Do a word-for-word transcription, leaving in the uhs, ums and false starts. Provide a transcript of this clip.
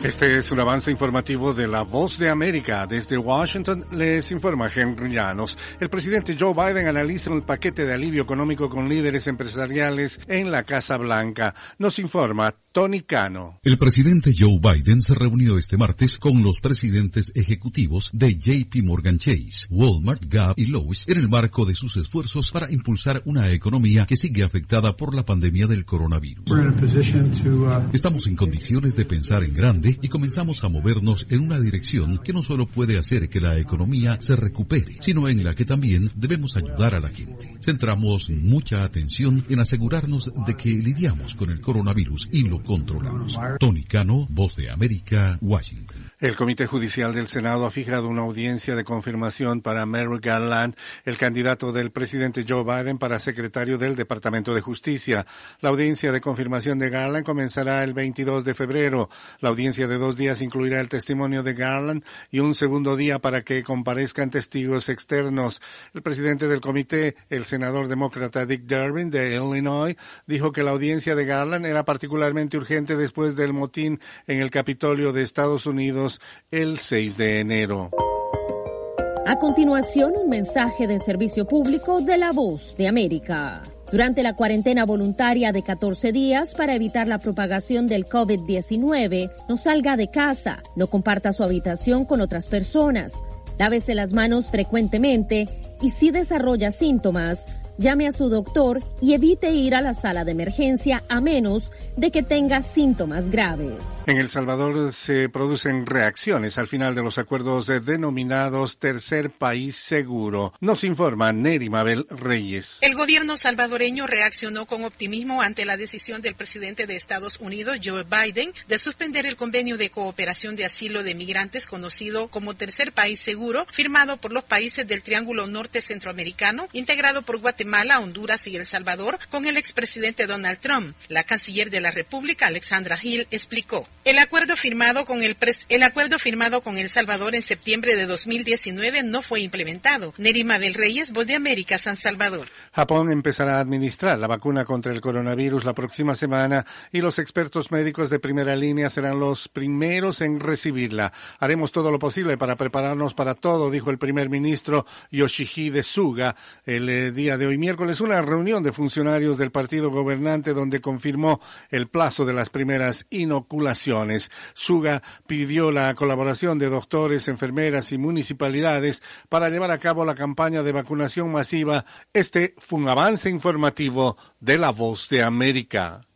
Este es un avance informativo de La Voz de América. Desde Washington les informa Henry Llanos. El presidente Joe Biden analiza el paquete de alivio económico con líderes empresariales en la Casa Blanca. Nos informa Tony Cano. El presidente Joe Biden se reunió este martes con los presidentes ejecutivos de J P Morgan Chase, Walmart, Gap y Lowe's en el marco de sus esfuerzos para impulsar una economía que sigue afectada por la pandemia del coronavirus. Estamos en condiciones de pensar en grande y comenzamos a movernos en una dirección que no solo puede hacer que la economía se recupere, sino en la que también debemos ayudar a la gente. Centramos mucha atención en asegurarnos de que lidiamos con el coronavirus y lo controlamos. Tony Cano, Voz de América, Washington. El Comité Judicial del Senado ha fijado una audiencia de confirmación para Merrick Garland, el candidato del presidente Joe Biden para secretario del Departamento de Justicia. La audiencia de confirmación de Garland comenzará el veintidós de febrero. La audiencia de dos días incluirá el testimonio de Garland y un segundo día para que comparezcan testigos externos. El presidente del comité, el senador demócrata Dick Durbin de Illinois, dijo que la audiencia de Garland era particularmente urgente después del motín en el Capitolio de Estados Unidos el seis de enero. A continuación, un mensaje de servicio público de La Voz de América. Durante la cuarentena voluntaria de catorce días para evitar la propagación del COVID diecinueve, no salga de casa, no comparta su habitación con otras personas, lávese las manos frecuentemente y si desarrolla síntomas, llame a su doctor y evite ir a la sala de emergencia a menos de que tenga síntomas graves. En El Salvador se producen reacciones al final de los acuerdos denominados Tercer País Seguro. Nos informa Neri Mabel Reyes. El gobierno salvadoreño reaccionó con optimismo ante la decisión del presidente de Estados Unidos, Joe Biden, de suspender el convenio de cooperación de asilo de migrantes conocido como Tercer País Seguro, firmado por los países del Triángulo Norte Centroamericano, integrado por Guatemala, Guatemala, Honduras y El Salvador con el expresidente Donald Trump. La canciller de la República, Alexandra Hill, explicó: El acuerdo firmado con el pres el acuerdo firmado con El Salvador en septiembre de dos mil diecinueve no fue implementado. Neri Mabel Reyes, Voz de América, San Salvador. Japón empezará a administrar la vacuna contra el coronavirus la próxima semana y los expertos médicos de primera línea serán los primeros en recibirla. Haremos todo lo posible para prepararnos para todo, dijo el primer ministro Yoshihide Suga el eh, día de hoy miércoles, una reunión de funcionarios del partido gobernante donde confirmó el plazo de las primeras inoculaciones. Suga pidió la colaboración de doctores, enfermeras y municipalidades para llevar a cabo la campaña de vacunación masiva. Este fue un avance informativo de La Voz de América.